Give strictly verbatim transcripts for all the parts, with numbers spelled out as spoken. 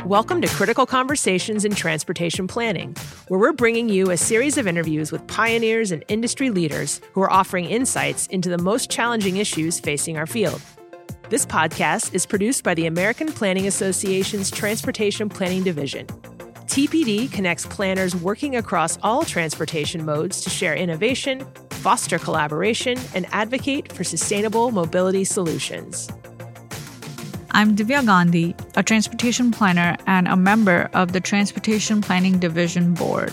Welcome to Critical Conversations in Transportation Planning, where we're bringing you a series of interviews with pioneers and industry leaders who are offering insights into the most challenging issues facing our field. This podcast is produced by the American Planning Association's Transportation Planning Division. T P D connects planners working across all transportation modes to share innovation, foster collaboration, and advocate for sustainable mobility solutions. I'm Divya Gandhi, a transportation planner and a member of the Transportation Planning Division Board.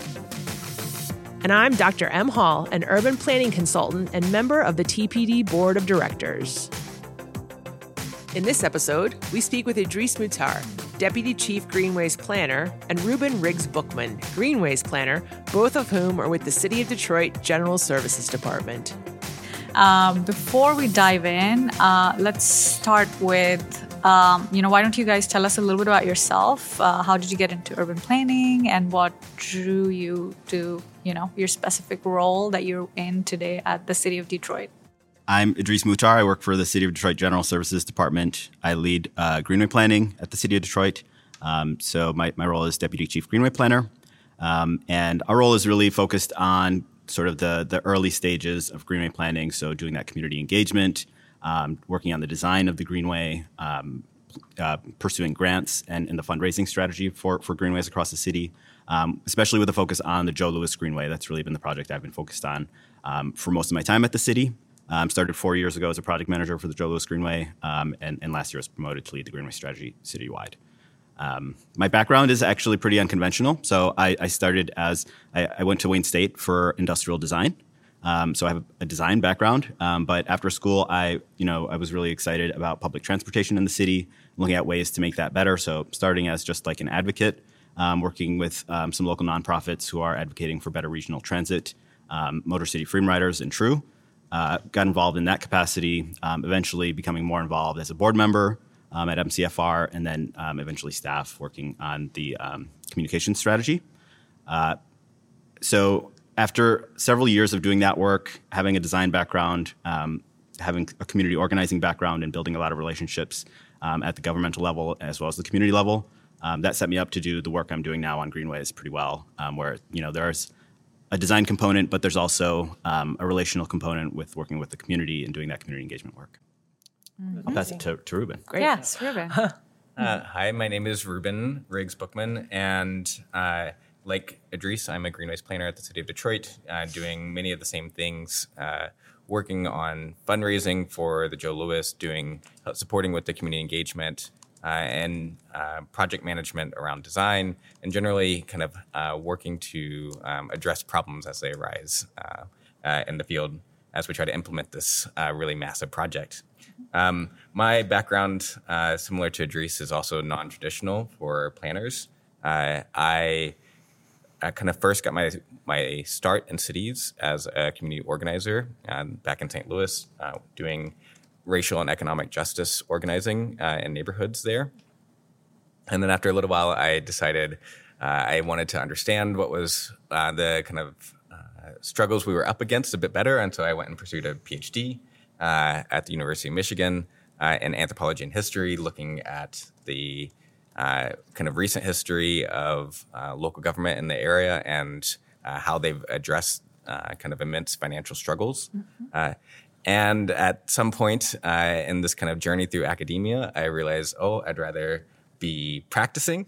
And I'm Doctor M. Hall, an urban planning consultant and member of the T P D Board of Directors. In this episode, we speak with Idris Muhtar, Deputy Chief Greenways Planner, and Ruben Riggs-Bookman, Greenways Planner, both of whom are with the City of Detroit General Services Department. Um, before we dive in, uh, let's start with, um, you know, why don't you guys tell us a little bit about yourself? Uh, how did you get into urban planning and what drew you to, you know, your specific role that you're in today at the City of Detroit? I'm Idris Muhtar. I work for the City of Detroit General Services Department. I lead uh, Greenway Planning at the City of Detroit. Um, so my, my role is Deputy Chief Greenway Planner. Um, and our role is really focused on sort of the, the early stages of Greenway planning. So doing that community engagement, um, working on the design of the Greenway, um, uh, pursuing grants and, and the fundraising strategy for, for Greenways across the city, um, especially with a focus on the Joe Louis Greenway. That's really been the project I've been focused on um, for most of my time at the city. Um, started four years ago as a project manager for the Joe Louis Greenway, um, and, and last year was promoted to lead the Greenway strategy citywide. Um, my background is actually pretty unconventional. So I, I started as, I, I went to Wayne State for industrial design. Um, so I have a design background. Um, but after school, I, you know, I was really excited about public transportation in the city, looking at ways to make that better. So starting as just like an advocate, um, working with um, some local nonprofits who are advocating for better regional transit, um, Motor City Freedom Riders and True. Uh, got involved in that capacity, um, eventually becoming more involved as a board member um, at M C F R, and then um, eventually staff working on the um, communication strategy. Uh, so after several years of doing that work, having a design background, um, having a community organizing background, and building a lot of relationships um, at the governmental level as well as the community level, um, that set me up to do the work I'm doing now on Greenways pretty well, um, where you know there's a design component, but there's also um, a relational component with working with the community and doing that community engagement work. Mm-hmm. I'll pass it to, to Ruben. Great. Yes, Ruben. uh, hi, my name is Ruben Riggs-Bookman, and uh, like Idris, I'm a Greenways planner at the City of Detroit, uh, doing many of the same things, uh, working on fundraising for the Joe Louis, doing uh, supporting with the community engagement, Uh, and uh, project management around design, and generally kind of uh, working to um, address problems as they arise uh, uh, in the field as we try to implement this uh, really massive project. Um, my background, uh, similar to Idris, is also non-traditional for planners. Uh, I, I kind of first got my my start in cities as a community organizer um, back in Saint Louis, uh, doing racial and economic justice organizing uh, in neighborhoods there. And then after a little while, I decided uh, I wanted to understand what was uh, the kind of uh, struggles we were up against a bit better. And so I went and pursued a PhD uh, at the University of Michigan uh, in anthropology and history, looking at the uh, kind of recent history of uh, local government in the area and uh, how they've addressed uh, kind of immense financial struggles. Mm-hmm. Uh, And at some point uh, in this kind of journey through academia, I realized, oh, I'd rather be practicing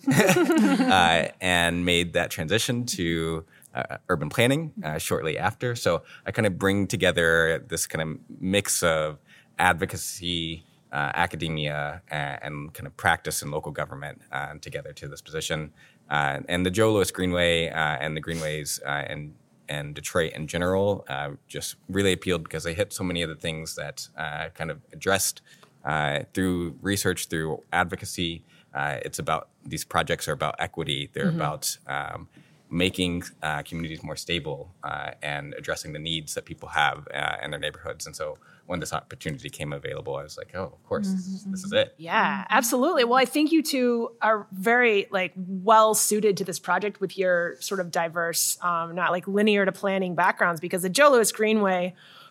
uh, and made that transition to uh, urban planning uh, shortly after. So I kind of bring together this kind of mix of advocacy, uh, academia, and, and kind of practice in local government uh, together to this position. Uh, and the Joe Louis Greenway uh, and the Greenways uh, and and Detroit in general uh, just really appealed because they hit so many of the things that uh, kind of addressed uh, through research, through advocacy. Uh, it's about, these projects are about equity. They're mm-hmm. about um, making uh, communities more stable uh, and addressing the needs that people have uh, in their neighborhoods. And so when this opportunity came available, I was like, oh, of course, mm-hmm. this, this is it. Yeah, absolutely. Well, I think you two are very like well suited to this project with your sort of diverse, um, not like linear to planning backgrounds, because the Joe Louis Greenway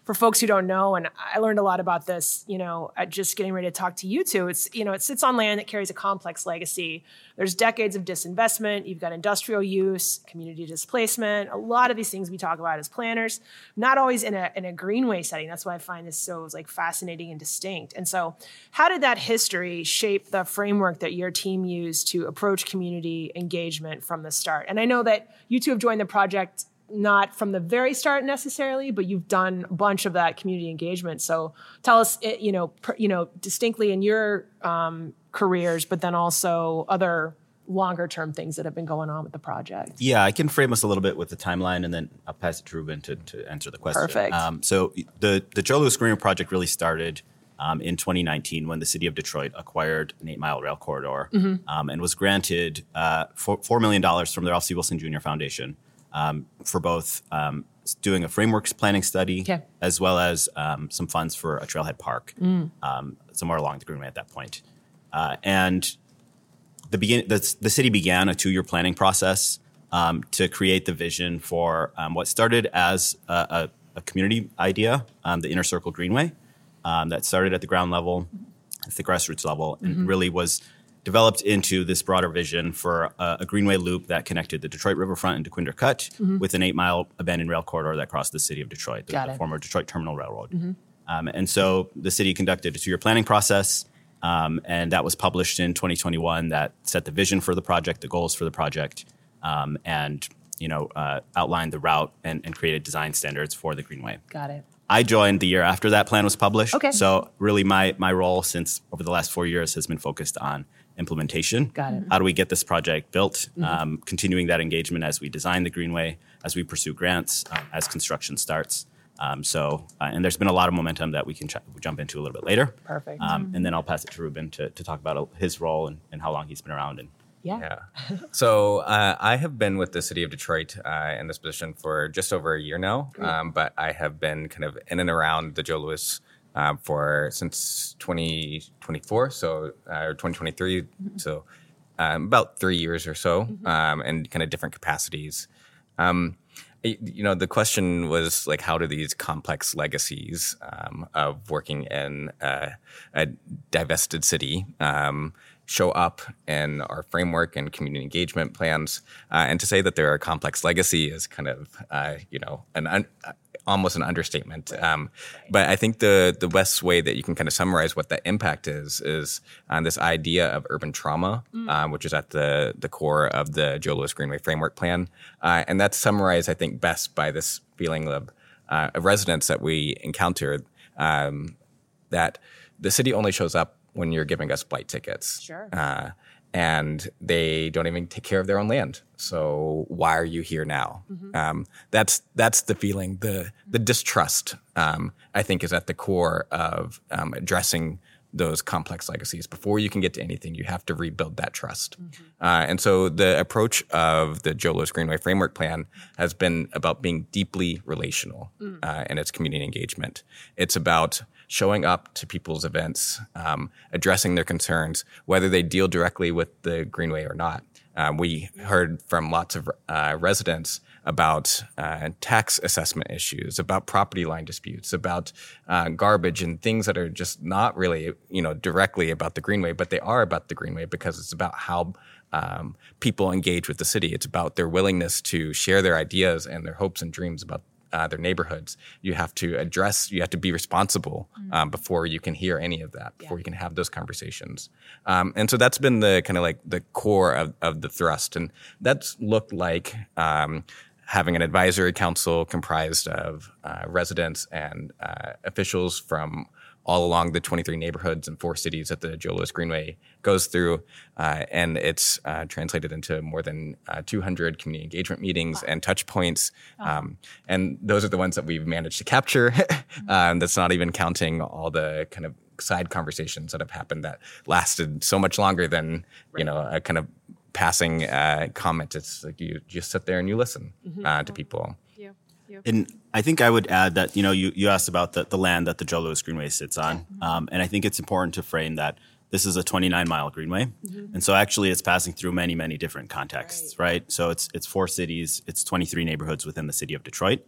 for folks who don't know, and I learned a lot about this, you know, at just getting ready to talk to you two, it's, you know, it sits on land that carries a complex legacy. There's decades of disinvestment. You've got industrial use, community displacement, a lot of these things we talk about as planners, not always in a, in a greenway setting. That's why I find this so like fascinating and distinct. And so how did that history shape the framework that your team used to approach community engagement from the start? And I know that you two have joined the project not from the very start necessarily, but you've done a bunch of that community engagement. So tell us, you know, per, you know, distinctly in your um, careers, but then also other longer term things that have been going on with the project. Yeah, I can frame us a little bit with the timeline, and then I'll pass it to Ruben to, to answer the question. Perfect. Um, so the, the Joe Louis Greenway project really started um, in twenty nineteen when the city of Detroit acquired an eight-mile rail corridor mm-hmm. um, and was granted uh, four million dollars from the Ralph C. Wilson Junior Foundation um, for both um, doing a frameworks planning study okay. as well as um, some funds for a trailhead park mm. um, somewhere along the Greenway at that point. Uh, and the, begin- the, the city began a two-year planning process um, to create the vision for um, what started as a, a, a community idea, um, the Inner Circle Greenway, um, that started at the ground level, at the grassroots level, and mm-hmm. really was developed into this broader vision for a, a greenway loop that connected the Detroit riverfront and DeQuinder Cut mm-hmm. with an eight-mile abandoned rail corridor that crossed the city of Detroit, the, the former Detroit Terminal Railroad. Mm-hmm. Um, and so the city conducted a two-year planning process, um, and that was published in twenty twenty-one that set the vision for the project, the goals for the project, um, and you know uh, outlined the route and, and created design standards for the greenway. Got it. I joined the year after that plan was published. Okay. So really my my role since over the last four years has been focused on implementation. Got it. How do we get this project built? Mm-hmm. Um, continuing that engagement as we design the greenway, as we pursue grants, um, as construction starts. Um, so, uh, and there's been a lot of momentum that we can ch- jump into a little bit later. Perfect. Um, mm-hmm. And then I'll pass it to Ruben to, to talk about his role and, and how long he's been around. And Yeah. yeah. So uh, I have been with the city of Detroit uh, in this position for just over a year now, um, but I have been kind of in and around the Joe Louis uh, for since twenty twenty-four, so uh, or twenty twenty-three, mm-hmm. so um, about three years or so, mm-hmm. um, in kind of different capacities. Um, You know, the question was like, how do these complex legacies um, of working in a, a divested city um, show up in our framework and community engagement plans? Uh, and to say that they're a complex legacy is kind of, uh, you know, an un- almost an understatement. Um, but I think the the best way that you can kind of summarize what that impact is is on this idea of urban trauma, mm. um, which is at the the core of the Joe Louis Greenway Framework Plan, uh, and that's summarized, I think, best by this feeling of uh, of residents that we encountered um, that the city only shows up when you're giving us flight tickets. Sure. Uh, and they don't even take care of their own land. So why are you here now? Mm-hmm. Um, that's that's the feeling. The the distrust, um, I think, is at the core of um, addressing those complex legacies. Before you can get to anything, you have to rebuild that trust. Mm-hmm. Uh, and so the approach of the Joe Louis Greenway Framework Plan has been about being deeply relational mm. uh, in its community engagement. It's about showing up to people's events, um, addressing their concerns, whether they deal directly with the Greenway or not. Uh, we heard from lots of uh, residents about uh, tax assessment issues, about property line disputes, about uh, garbage and things that are just not really, you know, directly about the Greenway, but they are about the Greenway because it's about how um, people engage with the city. It's about their willingness to share their ideas and their hopes and dreams about Uh, their neighborhoods. You have to address, you have to be responsible um, before you can hear any of that, before yeah. you can have those conversations. Um, and so that's been the kind of like the core of, of the thrust. And that's looked like um, having an advisory council comprised of uh, residents and uh, officials from all along the twenty-three neighborhoods and four cities that the Joe Louis Greenway goes through. Uh, and it's uh, translated into more than uh, two hundred community engagement meetings wow. and touch points. Uh-huh. Um, and those are the ones that we've managed to capture. mm-hmm. um, that's not even counting all the kind of side conversations that have happened that lasted so much longer than, right. you know, a kind of passing uh, comment. It's like you just sit there and you listen mm-hmm. uh, to people. Yeah. Yep. And I think I would add that, you know, you, you asked about the, the land that the Joe Louis Greenway sits on. Mm-hmm. Um, and I think it's important to frame that this is a twenty-nine mile greenway. Mm-hmm. And so actually it's passing through many, many different contexts, right? right? So it's it's four cities, it's twenty-three neighborhoods within the city of Detroit.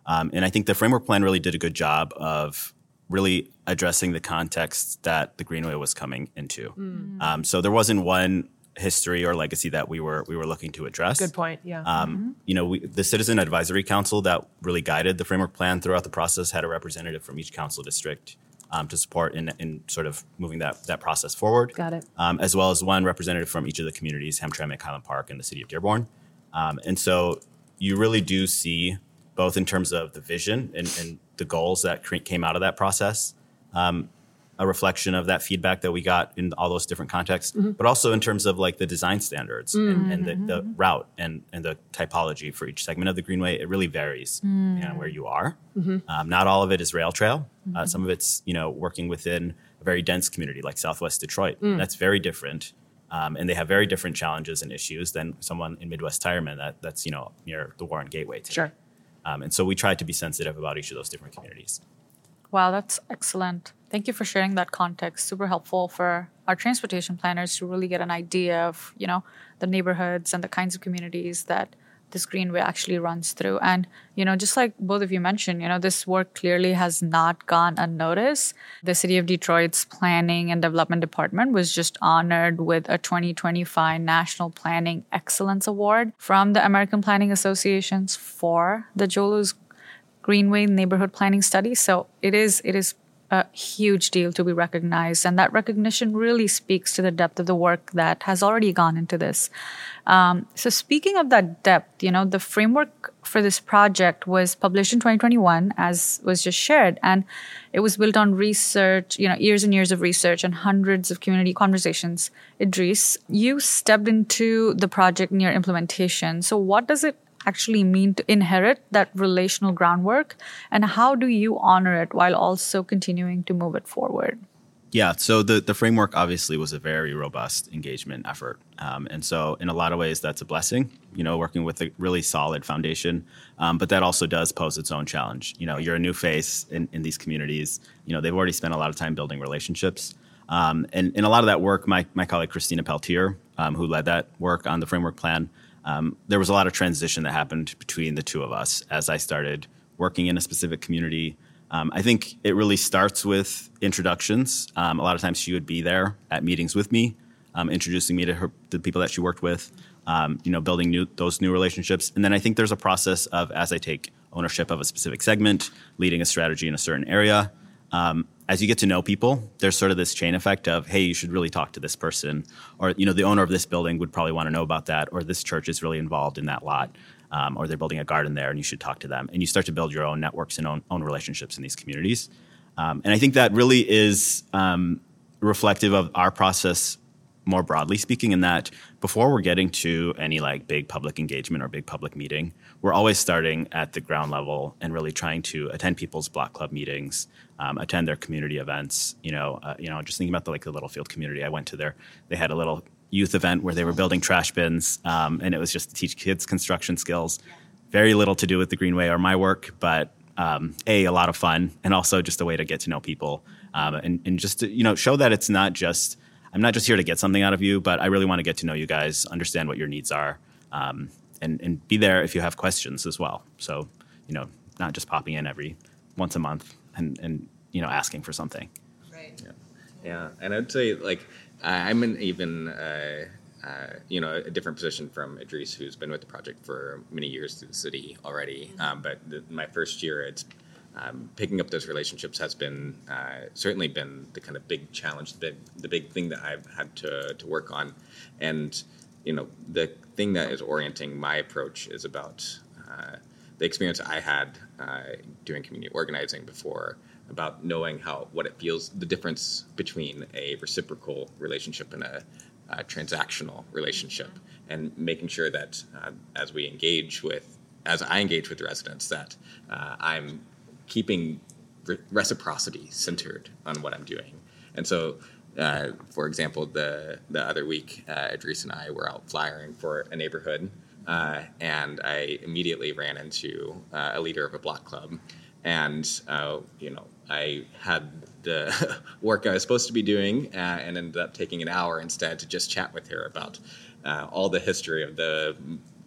Um, and I think the framework plan really did a good job of really addressing the context that the Greenway was coming into. Mm. Um, so there wasn't one history or legacy that we were we were looking to address. Good point. Yeah. Um, mm-hmm. You know, we, the Citizen Advisory Council that really guided the framework plan throughout the process had a representative from each council district um, to support in, in sort of moving that that process forward. Got it. Um, as well as one representative from each of the communities, Hamtramck, Highland Park, and the city of Dearborn. Um, and so you really do see both in terms of the vision and, and the goals that cre- came out of that process, um, a reflection of that feedback that we got in all those different contexts, mm-hmm. but also in terms of like the design standards mm-hmm. and, and the, the route and, and the typology for each segment of the Greenway. It really varies mm. you know, where you are. Mm-hmm. Um, not all of it is rail trail. Mm-hmm. Uh, some of it's, you know, working within a very dense community like Southwest Detroit. Mm. That's very different. Um, and they have very different challenges and issues than someone in Midwest Tireman that, that's, you know, near the Warren Gateway today. Sure. Um, and so we tried to be sensitive about each of those different communities. Wow, that's excellent. Thank you for sharing that context. Super helpful for our transportation planners to really get an idea of, you know, the neighborhoods and the kinds of communities that this Greenway actually runs through. And, you know, just like both of you mentioned, you know, this work clearly has not gone unnoticed. The City of Detroit's Planning and Development Department was just honored with a twenty twenty-five National Planning Excellence Award from the American Planning Associations for the Joe Louis Greenway Neighborhood Planning Study. So it is it is a huge deal to be recognized. And that recognition really speaks to the depth of the work that has already gone into this. Um, so speaking of that depth, you know, the framework for this project was published in twenty twenty-one, as was just shared. And it was built on research, you know, years and years of research and hundreds of community conversations. Idris, you stepped into the project near implementation. So what does it actually mean to inherit that relational groundwork, and how do you honor it while also continuing to move it forward? Yeah, so the, the framework obviously was a very robust engagement effort. Um, and so in a lot of ways, that's a blessing, you know, working with a really solid foundation. Um, but that also does pose its own challenge. You know, you're a new face in, in these communities. You know, they've already spent a lot of time building relationships. Um, and in a lot of that work, my, my colleague Christina Peltier, um, who led that work on the framework plan, Um, there was a lot of transition that happened between the two of us as I started working in a specific community. Um, I think it really starts with introductions. Um, a lot of times she would be there at meetings with me, um, introducing me to her, the people that she worked with, um, you know, building new, those new relationships. And then I think there's a process of, as I take ownership of a specific segment, leading a strategy in a certain area, um, as you get to know people, there's sort of this chain effect of, hey, you should really talk to this person, or, you know, the owner of this building would probably want to know about that, or this church is really involved in that lot, um, or they're building a garden there and you should talk to them. And you start to build your own networks and own, own relationships in these communities. Um, and I think that really is um, reflective of our process more broadly speaking, in that before we're getting to any like big public engagement or big public meeting, we're always starting at the ground level and really trying to attend people's block club meetings, um, attend their community events. You know, uh, you know, just thinking about the like the Littlefield community. I went to their, they had a little youth event where they were building trash bins, um, and it was just to teach kids construction skills. Very little to do with the Greenway or my work, but um, a a lot of fun, and also just a way to get to know people, um, and and just to, you know, show that it's not just, I'm not just here to get something out of you, but I really want to get to know you guys, understand what your needs are, um, and, and be there if you have questions as well. So, you know, not just popping in every once a month and, and you know, asking for something. Right. Yeah. Yeah. And I'd say, like, I'm in even, uh, uh, you know, a different position from Idris, who's been with the project for many years through the city already. Mm-hmm. Um, but the, my first year, it's Um, picking up those relationships has been uh, certainly been the kind of big challenge, the big, the big thing that I've had to, to work on. And, you know, the thing that is orienting my approach is about uh, the experience I had uh, doing community organizing before, about knowing how, what it feels, the difference between a reciprocal relationship and a, a transactional relationship, and making sure that uh, as we engage with, as I engage with the residents, that uh, I'm keeping re- reciprocity centered on what I'm doing. And so, uh, for example, the the other week, uh, Idris and I were out flyering for a neighborhood, uh, and I immediately ran into uh, a leader of a block club. And, uh, you know, I had the work I was supposed to be doing uh, and ended up taking an hour instead to just chat with her about uh, all the history of the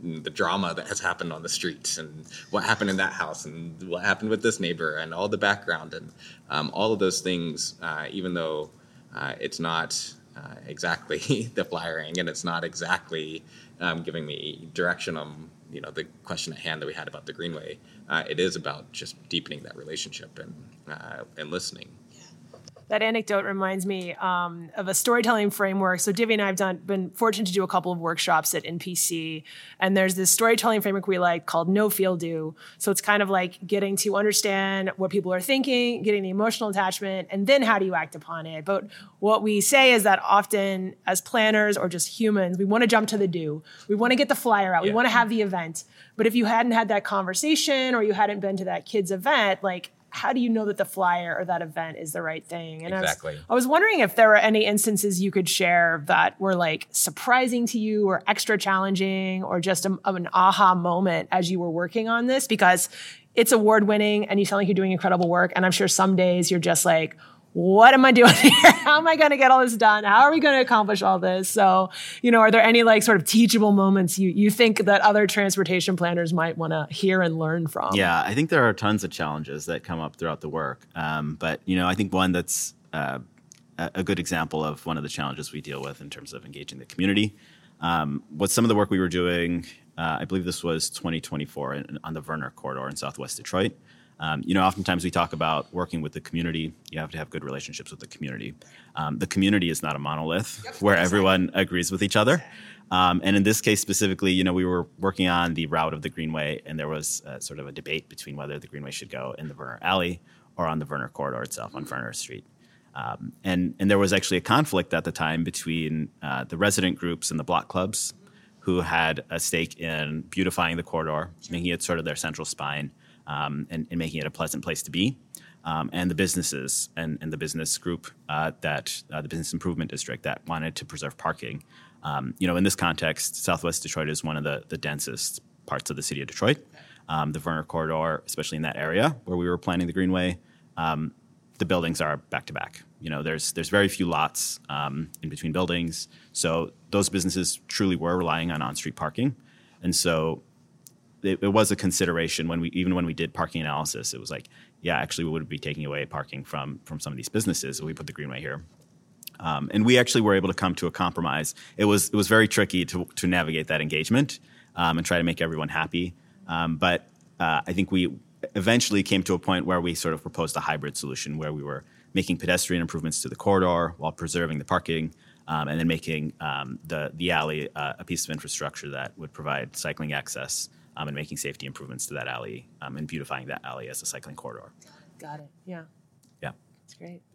the drama that has happened on the streets and what happened in that house and what happened with this neighbor and all the background and um, all of those things, uh, even though uh, it's not uh, exactly the flyering and it's not exactly um, giving me direction on, you know, the question at hand that we had about the Greenway. Uh, it is about just deepening that relationship and uh, and listening. That anecdote reminds me um, of a storytelling framework. So Divya and I have done, been fortunate to do a couple of workshops at N P C, and there's this storytelling framework we like called No Feel Do. So it's kind of like getting to understand what people are thinking, getting the emotional attachment, and then how do you act upon it. But what we say is that often as planners or just humans, we want to jump to the do. We want to get the flyer out. Yeah. We want to have the event. But if you hadn't had that conversation or you hadn't been to that kid's event, like, how do you know that the flyer or that event is the right thing? And exactly. I was, I was wondering if there were any instances you could share that were like surprising to you or extra challenging or just a, an aha moment as you were working on this, because it's award winning and you sound like you're doing incredible work. And I'm sure some days you're just like, what am I doing here? How am I going to get all this done? How are we going to accomplish all this? So, you know, are there any like sort of teachable moments you, you think that other transportation planners might want to hear and learn from? Yeah, I think there are tons of challenges that come up throughout the work. Um, but, you know, I think one that's uh, a good example of one of the challenges we deal with in terms of engaging the community um, was some of the work we were doing. Uh, I believe this was twenty twenty-four in, on the Werner corridor in Southwest Detroit. Um, you know, oftentimes we talk about working with the community. You have to have good relationships with the community. Um, the community is not a monolith yep, where exactly. everyone agrees with each other. Um, and in this case specifically, you know, we were working on the route of the Greenway, and there was uh, sort of a debate between whether the Greenway should go in the Werner Alley or on the Werner corridor itself on Werner Street. Um, and, and there was actually a conflict at the time between uh, the resident groups and the block clubs who had a stake in beautifying the corridor, making it sort of their central spine. Um, and, and making it a pleasant place to be, um, and the businesses and, and the business group uh, that uh, the Business Improvement District that wanted to preserve parking. Um, you know, in this context, Southwest Detroit is one of the, the densest parts of the city of Detroit. Um, the Werner corridor, especially in that area where we were planning the Greenway, um, the buildings are back to back. You know, there's there's very few lots um, in between buildings, so those businesses truly were relying on on-street parking, and so. It, it was a consideration when we, even when we did parking analysis, it was like, yeah, actually we would be taking away parking from from some of these businesses if we put the Greenway here. Um, and we actually were able to come to a compromise. It was it was very tricky to to navigate that engagement um, and try to make everyone happy. Um, but uh, I think we eventually came to a point where we sort of proposed a hybrid solution where we were making pedestrian improvements to the corridor while preserving the parking. Um, and then making um, the the alley uh, a piece of infrastructure that would provide cycling access. Um, and making safety improvements to that alley um, and beautifying that alley as a cycling corridor. Got it. Yeah. Yeah. That's great.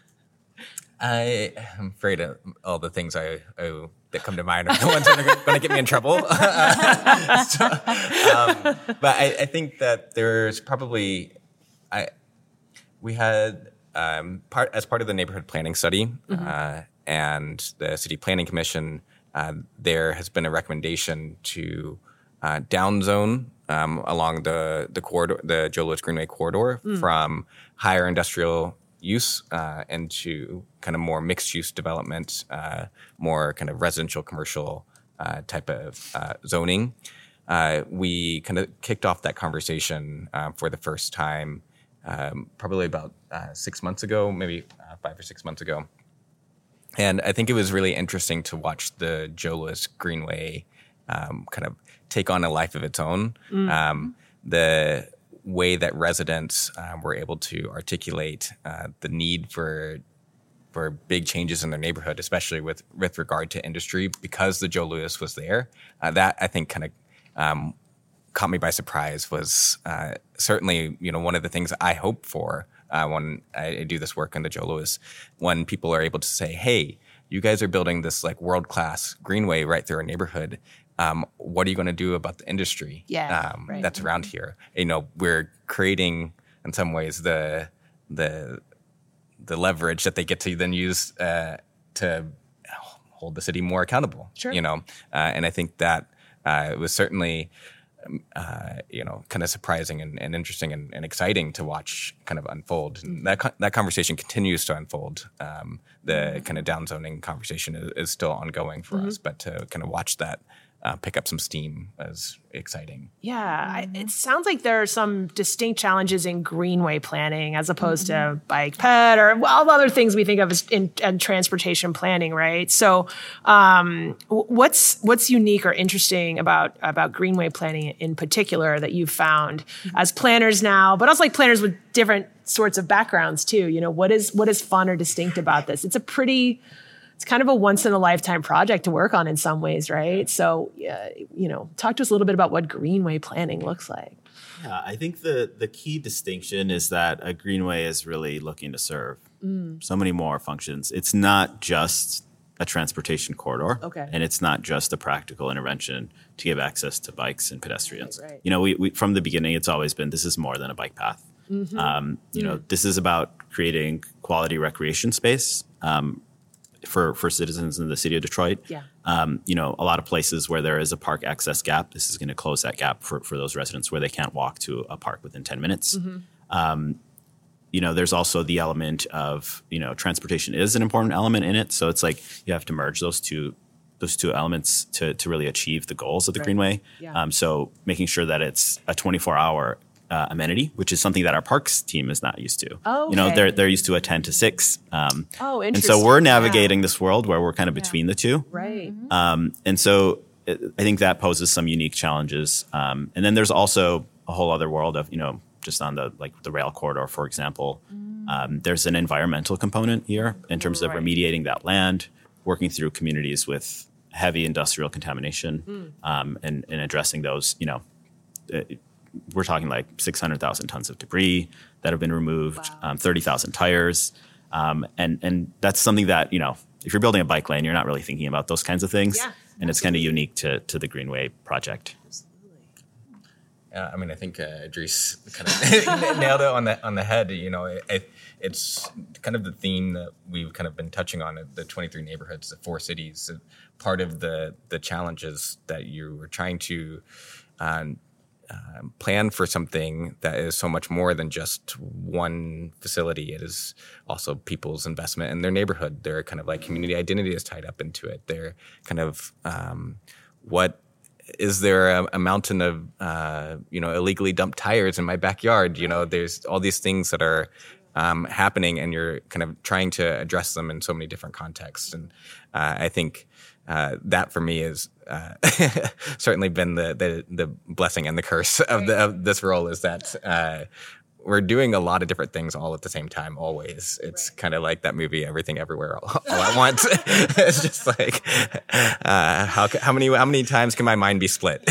I am afraid of all the things I, I that come to mind are the ones that are going to get me in trouble. so, um, but I, I think that there's probably I we had um, part as part of the neighborhood planning study mm-hmm. uh, and the city planning commission. Uh, there has been a recommendation to Uh, downzone um, along the the corridor, the Joe Louis Greenway corridor, mm. from higher industrial use uh, into kind of more mixed use development, uh, more kind of residential, commercial uh, type of uh, zoning. Uh, we kind of kicked off that conversation uh, for the first time, um, probably about uh, six months ago, maybe uh, five or six months ago, and I think it was really interesting to watch the Joe Louis Greenway um, kind of take on a life of its own. Mm. Um, the way that residents uh, were able to articulate uh, the need for for big changes in their neighborhood, especially with, with regard to industry, because the Joe Louis was there. Uh, that I think kind of um, caught me by surprise. Was uh, certainly you know one of the things I hope for uh, when I do this work on the Joe Louis, when people are able to say, "Hey, you guys are building this like world class greenway right through our neighborhood. Um, what are you going to do about the industry yeah, um, right. that's around here?" You know, we're creating in some ways the the the leverage that they get to then use uh, to hold the city more accountable. Sure. You know, uh, and I think that uh, it was certainly uh, you know kind of surprising and, and interesting and, and exciting to watch kind of unfold. And that co- that conversation continues to unfold. Um, the mm-hmm. kind of downzoning conversation is, is still ongoing for mm-hmm. us, but to kind of watch that. uh, pick up some steam is exciting. Yeah, I, it sounds like there are some distinct challenges in greenway planning as opposed mm-hmm. to bike ped or all the other things we think of as in, in transportation planning, right? So, um, what's what's unique or interesting about about greenway planning in particular that you've found mm-hmm. as planners now, but also like planners with different sorts of backgrounds too? You know, what is what is fun or distinct about this? It's a pretty It's kind of a once in a lifetime project to work on in some ways, right? So, uh, you know, talk to us a little bit about what greenway planning looks like. Yeah, I think the the key distinction is that a greenway is really looking to serve mm. so many more functions. It's not just a transportation corridor, okay. and it's not just a practical intervention to give access to bikes and pedestrians. Right, right. You know, we, we from the beginning, it's always been this is more than a bike path. Mm-hmm. Um, you mm. know, this is about creating quality recreation space. Um, For, for citizens in the city of Detroit. Yeah. Um, you know, a lot of places where there is a park access gap, this is going to close that gap for, for those residents where they can't walk to a park within ten minutes. Mm-hmm. Um, you know, there's also the element of, you know, transportation is an important element in it. So it's like you have to merge those two those two elements to, to really achieve the goals of the right. Greenway. Yeah. Um, so making sure that it's a twenty-four hour Uh, amenity, which is something that our parks team is not used to. Oh, okay. You know, they're they're used to a ten to six. Um, oh, and interesting. so we're navigating yeah. this world where we're kind of between yeah. the two. Right. Mm-hmm. Um, and so it, I think that poses some unique challenges. Um, and then there's also a whole other world of, you know, just on the like the rail corridor, for example. Mm. Um, there's an environmental component here in terms right. of remediating that land, working through communities with heavy industrial contamination, mm. um, and, and addressing those, you know, uh, we're talking like six hundred thousand tons of debris that have been removed, wow. um, thirty thousand tires. Um, and, and that's something that, you know, if you're building a bike lane, you're not really thinking about those kinds of things. Yeah, and absolutely. It's kind of unique to, to the Greenway project. Absolutely. Uh, I mean, I think uh, Idris kind of nailed it on the, on the head. You know, it, it, it's kind of the theme that we've kind of been touching on, the twenty-three neighborhoods, the four cities. Part of the, the challenges that you were trying to um, Uh, plan for something that is so much more than just one facility. It is also people's investment in their neighborhood. Their kind of like community identity is tied up into it. They're kind of um, what is there a, a mountain of uh, you know illegally dumped tires in my backyard? You know, there's all these things that are um, happening, and you're kind of trying to address them in so many different contexts. And uh, I think. Uh, that for me has uh, certainly been the, the the blessing and the curse of, the, of this role is that uh, we're doing a lot of different things all at the same time. Always, it's right. kind of like that movie Everything Everywhere All, all at Once. It's just like uh, how how many how many times can my mind be split?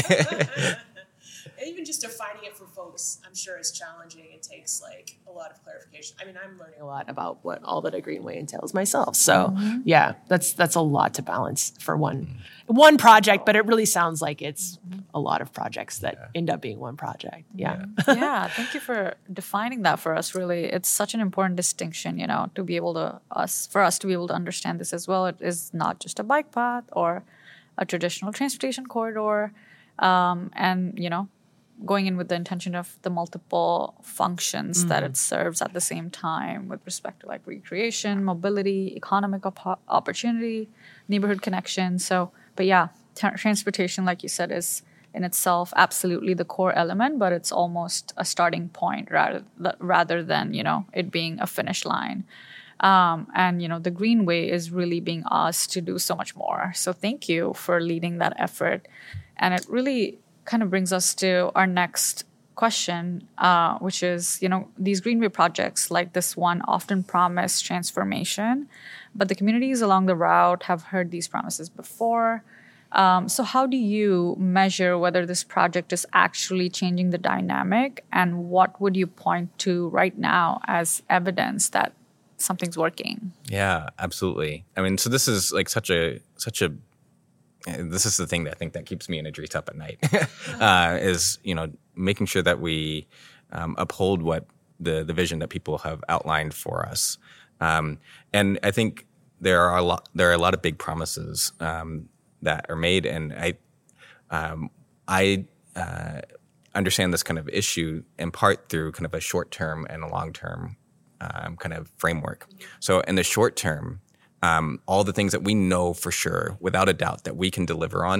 Even just defining it for folks, I'm sure is challenging. It takes like a lot of clarification. I mean, I'm learning a lot about what all that a greenway entails myself. So mm-hmm. yeah, that's that's a lot to balance for one one project, but it really sounds like it's a lot of projects that yeah. end up being one project. Yeah. Yeah. yeah. Thank you for defining that for us. Really, it's such an important distinction, you know, to be able to us for us to be able to understand this as well. It is not just a bike path or a traditional transportation corridor, um, and you know. going in with the intention of the multiple functions mm-hmm. that it serves at the same time with respect to like recreation, mobility, economic op- opportunity, neighborhood connection. So, but yeah, tra- transportation, like you said, is in itself absolutely the core element, but it's almost a starting point rather rather than, you know, it being a finish line. Um, and, you know, the Greenway is really being asked to do so much more. So thank you for leading that effort. And it really kind of brings us to our next question, uh, which is, you know, these Greenway projects like this one often promise transformation, but the communities along the route have heard these promises before. Um, so how do you measure whether this project is actually changing the dynamic, and what would you point to right now as evidence that something's working? Yeah, absolutely. I mean, so this is like such a, such a, this is the thing that I think that keeps me and Idris up at night, uh, is, you know, making sure that we um, uphold what the, the vision that people have outlined for us. Um, and I think there are a lot, there are a lot of big promises um, that are made. And I, um, I uh, understand this kind of issue in part through kind of a short-term and a long-term um, kind of framework. So in the short term, Um, all the things that we know for sure, without a doubt, that we can deliver on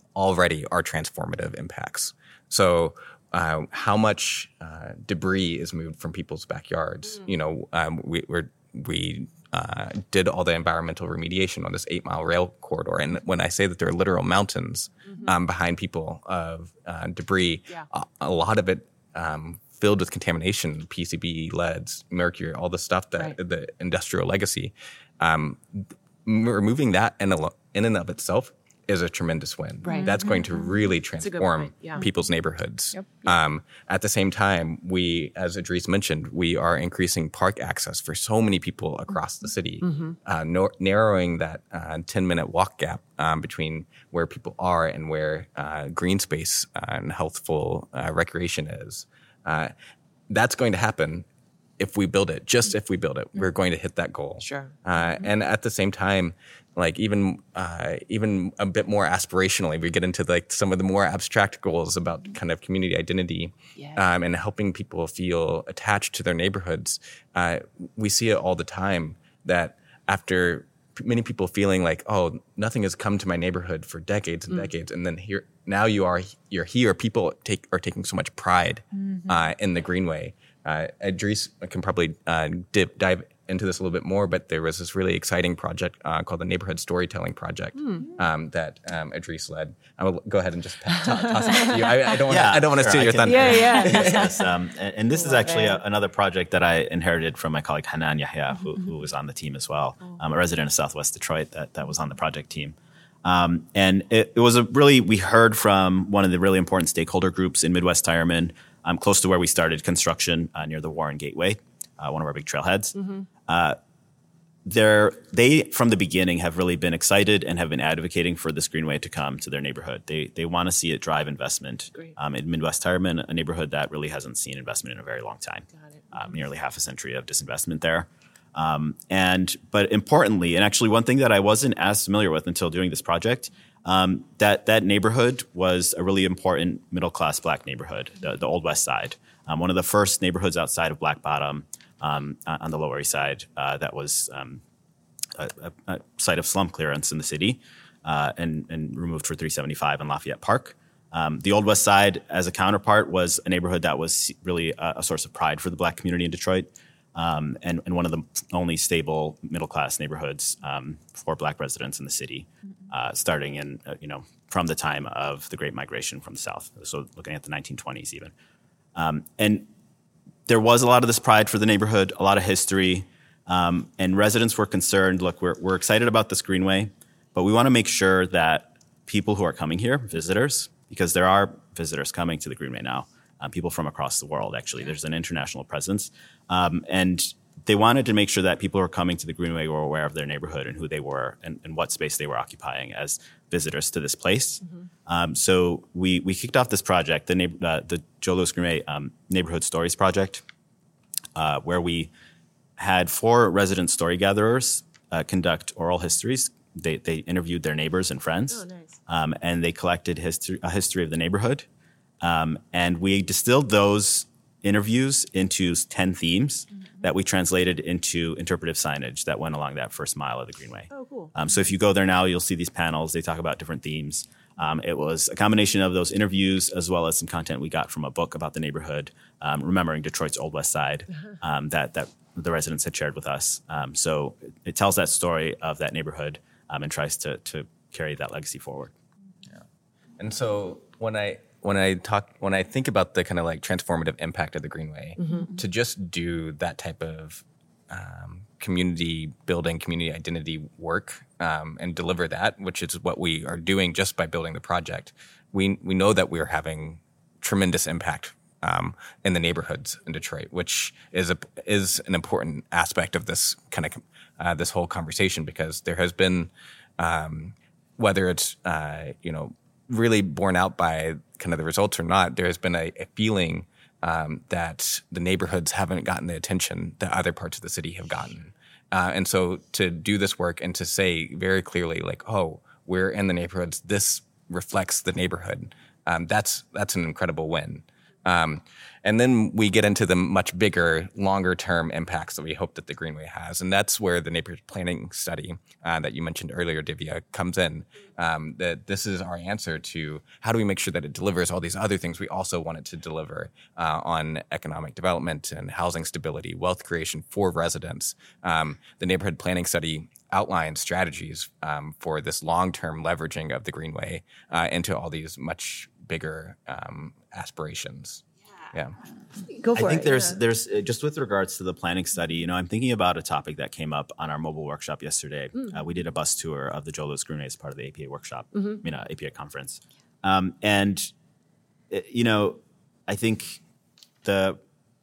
already are transformative impacts. So uh, how much uh, debris is moved from people's backyards? Mm. You know, um, we we're, we uh, did all the environmental remediation on this eight mile rail corridor. And when I say that there are literal mountains mm-hmm. um, behind people of uh, debris, yeah. a, a lot of it um, filled with contamination, P C B, leads, mercury, all the stuff that right. the industrial legacy. Um, removing that in, a, in and of itself is a tremendous win. Right. That's going to really transform yeah. people's neighborhoods. Yep. Yep. Um, at the same time, we, as Idris mentioned, we are increasing park access for so many people across the city, mm-hmm. uh, no, narrowing that ten-minute walk gap um, between where people are and where uh, green space uh, and healthful uh, recreation is. Uh, that's going to happen if we build it. Just if we build it, we're going to hit that goal. Sure. Uh, mm-hmm. And at the same time, like even uh, even a bit more aspirationally, we get into like some of the more abstract goals about kind of community identity yeah. um, and helping people feel attached to their neighborhoods. Uh, we see it all the time that after many people feeling like, oh, nothing has come to my neighborhood for decades and mm. decades, and then here now you are you're here. People take are taking so much pride mm-hmm. uh, in the Greenway. Uh, Idris can probably uh, dip, dive into this a little bit more, but there was this really exciting project uh, called the Neighborhood Storytelling Project mm. um, that um, Idris led. I will go ahead and just toss, toss it to you. I, I don't want to. Yeah, I don't want to sure, steal your thunder. Yeah, yeah. yes, yes. Um, and, and this is actually a, another project that I inherited from my colleague Hanan Yahya, who, who was on the team as well, um, a resident of Southwest Detroit that that was on the project team. Um, and it, it was a really we heard from one of the really important stakeholder groups in Midwest Tireman. Um, close to where we started construction uh, near the Warren Gateway, uh, one of our big trailheads. Mm-hmm. Uh, they, from the beginning, have really been excited and have been advocating for this Greenway to come to their neighborhood. They they want to see it drive investment um, in Midwest Tireman, a neighborhood that really hasn't seen investment in a very long time. Got it. Um, nearly half a century of disinvestment there. Um, and but importantly, and actually one thing that I wasn't as familiar with until doing this project, Um, that that neighborhood was a really important middle-class Black neighborhood, the, the Old West Side, um, one of the first neighborhoods outside of Black Bottom um, on the Lower East Side uh, that was um, a, a, a site of slum clearance in the city uh, and, and removed for three seventy-five in Lafayette Park. Um, the Old West Side, as a counterpart, was a neighborhood that was really a, a source of pride for the Black community in Detroit. Um, and, and one of the only stable middle-class neighborhoods um, for Black residents in the city, uh, starting in, uh, you know, from the time of the Great Migration from the South, so looking at the nineteen twenties even. Um, and there was a lot of this pride for the neighborhood, a lot of history, um, and residents were concerned, look, we're, we're excited about this Greenway, but we want to make sure that people who are coming here, visitors, because there are visitors coming to the Greenway now, Uh, people from across the world, actually. There's an international presence. Um, and they wanted to make sure that people who are coming to the Greenway were aware of their neighborhood and who they were and, and what space they were occupying as visitors to this place. Mm-hmm. Um, so we we kicked off this project, the, neighbor, uh, the Joe Louis Greenway um, Neighborhood Stories Project, uh, where we had four resident story gatherers uh, conduct oral histories. They, they interviewed their neighbors and friends. Oh, nice. um, and they collected history, a history of the neighborhood. Um, and we distilled those interviews into ten themes mm-hmm. that we translated into interpretive signage that went along that first mile of the Greenway. Oh, cool. Um, so if you go there now, you'll see these panels. They talk about different themes. Um, it was a combination of those interviews as well as some content we got from a book about the neighborhood, um, remembering Detroit's Old West Side, um, that, that the residents had shared with us. Um, so it, it tells that story of that neighborhood um, and tries to, to carry that legacy forward. Yeah. And so when I... When I talk, when I think about the kind of like transformative impact of the Greenway, mm-hmm. to just do that type of um, community building, community identity work, um, and deliver that, which is what we are doing just by building the project, we we know that we are having tremendous impact um, in the neighborhoods in Detroit, which is a is an important aspect of this kind of uh, this whole conversation, because there has been, um, whether it's uh, you know. really borne out by kind of the results or not, there has been a, a feeling um, that the neighborhoods haven't gotten the attention that other parts of the city have gotten. Uh, and so to do this work and to say very clearly, like, oh, we're in the neighborhoods, this reflects the neighborhood, um, that's that's an incredible win. Um, and then we get into the much bigger, longer-term impacts that we hope that the Greenway has. And that's where the neighborhood planning study uh, that you mentioned earlier, Divya, comes in. Um, that this is our answer to how do we make sure that it delivers all these other things we also want it to deliver uh, on economic development and housing stability, wealth creation for residents. Um, the neighborhood planning study outlines strategies um, for this long-term leveraging of the Greenway uh, into all these much bigger um, aspirations. Yeah. Go for I think it. there's yeah. there's uh, just with regards to the planning study, you know, I'm thinking about a topic that came up on our mobile workshop yesterday. Mm. Uh, we did a bus tour of the Joe Louis Greenway as part of the A P A workshop, mm-hmm. I mean, uh, A P A conference. Um, and, uh, you know, I think the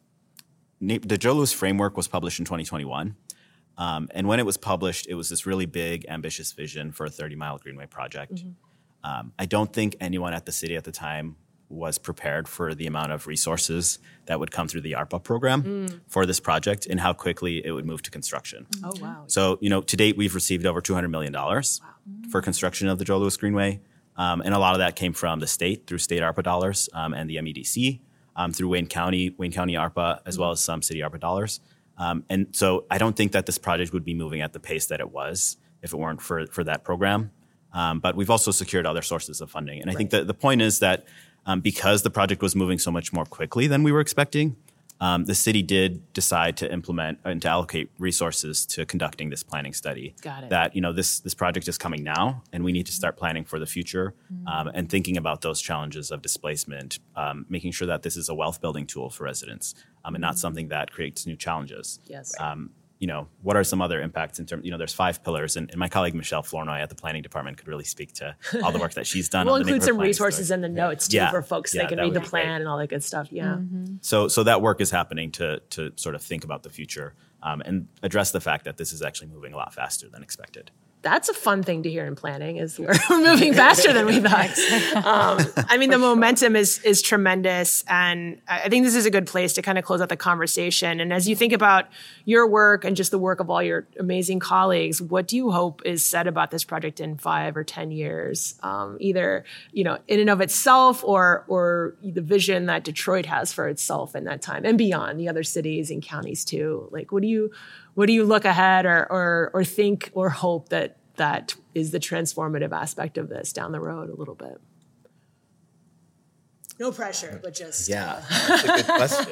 the Joe Louis framework was published in twenty twenty-one. Um, and when it was published, it was this really big, ambitious vision for a thirty-mile Greenway project. Mm-hmm. Um, I don't think anyone at the city at the time was prepared for the amount of resources that would come through the ARPA program mm. for this project and how quickly it would move to construction. Oh, wow. So, you know, to date, we've received over two hundred million dollars wow. for construction of the Joe Louis Greenway. Um, and a lot of that came from the state through state ARPA dollars um, and the M E D C um, through Wayne County, Wayne County ARPA, as mm. well as some city ARPA dollars. Um, and so I don't think that this project would be moving at the pace that it was if it weren't for, for that program. Um, but we've also secured other sources of funding. And I right. think that the point is that Um, because the project was moving so much more quickly than we were expecting, um, the city did decide to implement and to allocate resources to conducting this planning study. Got it. That, you know, this this project is coming now, and we need to start planning for the future mm-hmm. um, and thinking about those challenges of displacement, um, making sure that this is a wealth building tool for residents um, and not something that creates new challenges. Yes. Um, you know, what are some other impacts in terms, you know, there's five pillars, and, and my colleague Michelle Flournoy at the planning department could really speak to all the work that she's done. We'll on the include some planning resources story. in the notes too yeah. for folks. Yeah, they can that read the would be plan great. and all that good stuff. Yeah. Mm-hmm. So, so that work is happening to to sort of think about the future um, and address the fact that this is actually moving a lot faster than expected. That's a fun thing to hear in planning is we're moving faster than we thought. Um, I mean, the momentum is is tremendous. And I think this is a good place to kind of close out the conversation. And as you think about your work and just the work of all your amazing colleagues, what do you hope is said about this project in five or ten years? Um, either, you know, in and of itself or, or the vision that Detroit has for itself in that time and beyond, the other cities and counties too. Like, what do you, what do you look ahead or, or, or think or hope that that is the transformative aspect of this down the road a little bit? No pressure, but just... Yeah, uh, that's a good question.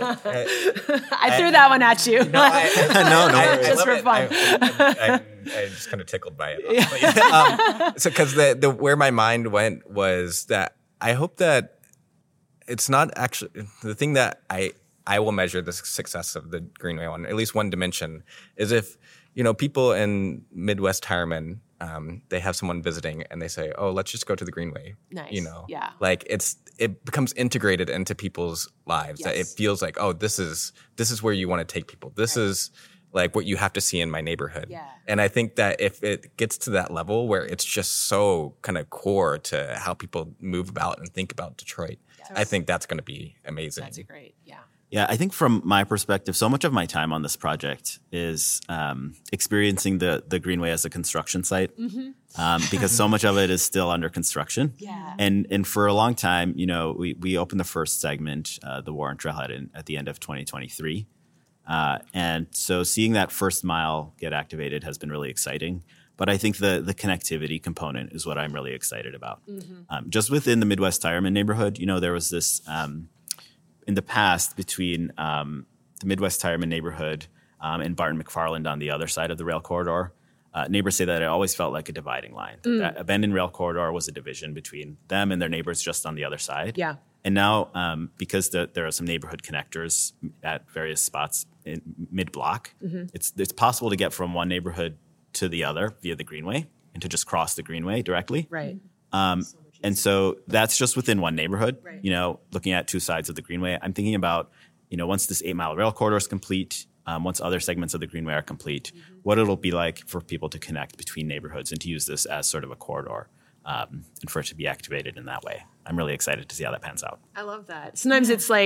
I threw that one at you. No, I, I, no, no. I, I just love for it. fun. I, I, I, I just kind of tickled by it. um, so, because the, the where my mind went was that I hope that it's not actually the thing that I I will measure the success of the Greenway on, at least one dimension, is if, you know, people in Midwest Tireman, um, they have someone visiting and they say, oh, let's just go to the Greenway. Nice. You know, yeah. Like it's, it becomes integrated into people's lives. Yes. That it feels like, oh, this is, this is where you want to take people. This right. is like what you have to see in my neighborhood. Yeah. And I think that if it gets to that level where it's just so kind of core to how people move about and think about Detroit, yes. I think that's going to be amazing. That's great. Yeah. Yeah, I think from my perspective, so much of my time on this project is um, experiencing the the Greenway as a construction site, mm-hmm. um, because so much of it is still under construction. Yeah. And and for a long time, you know, we we opened the first segment, uh, the Warren Trailhead, in, at the end of twenty twenty-three, uh, and so seeing that first mile get activated has been really exciting. But I think the the connectivity component is what I'm really excited about. Mm-hmm. Um, just within the Midwest Tireman neighborhood, you know, there was this. Um, in the past between um, the Midwest Tireman neighborhood um, and Barton McFarland on the other side of the rail corridor, uh, neighbors say that it always felt like a dividing line. Mm. That abandoned rail corridor was a division between them and their neighbors just on the other side. Yeah. And now, um, because the, there are some neighborhood connectors at various spots in mid-block, mm-hmm. it's it's possible to get from one neighborhood to the other via the Greenway and to just cross the Greenway directly. Right. Um, so And so that's just within one neighborhood, right. you know, looking at two sides of the Greenway. I'm thinking about, you know, once this eight mile rail corridor is complete, um, once other segments of the Greenway are complete, mm-hmm. what it'll be like for people to connect between neighborhoods and to use this as sort of a corridor um, and for it to be activated in that way. I'm really excited to see how that pans out. I love that. Sometimes it's like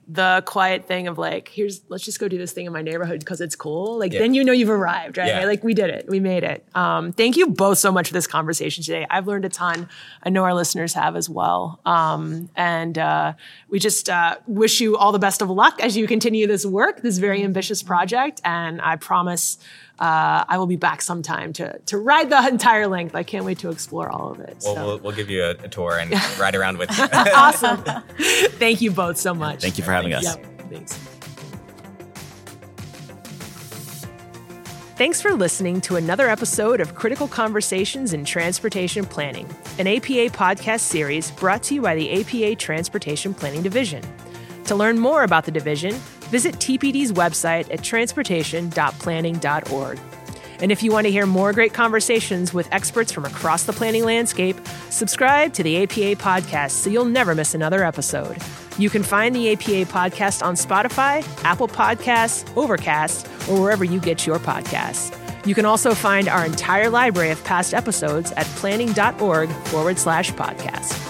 the quiet thing of like, here's, let's just go do this thing in my neighborhood because it's cool. Like, yeah. then you know you've arrived, right? Yeah. Like, we did it. We made it. Um, thank you both so much for this conversation today. I've learned a ton. I know our listeners have as well. Um, and uh, we just uh, wish you all the best of luck as you continue this work, this very ambitious project. And I promise uh, I will be back sometime to to ride the entire length. I can't wait to explore all of it. Well, so. we'll, we'll give you a, a tour and ride around with you. Awesome. Thank you both so much. Thank you for having us. Yep. Thanks. Thanks for listening to another episode of Critical Conversations in Transportation Planning, an A P A podcast series brought to you by the A P A Transportation Planning Division. To learn more about the division, visit T P D's website at transportation dot planning dot org. And if you want to hear more great conversations with experts from across the planning landscape, subscribe to the A P A podcast so you'll never miss another episode. You can find the A P A podcast on Spotify, Apple Podcasts, Overcast, or wherever you get your podcasts. You can also find our entire library of past episodes at planning dot org forward slash podcast.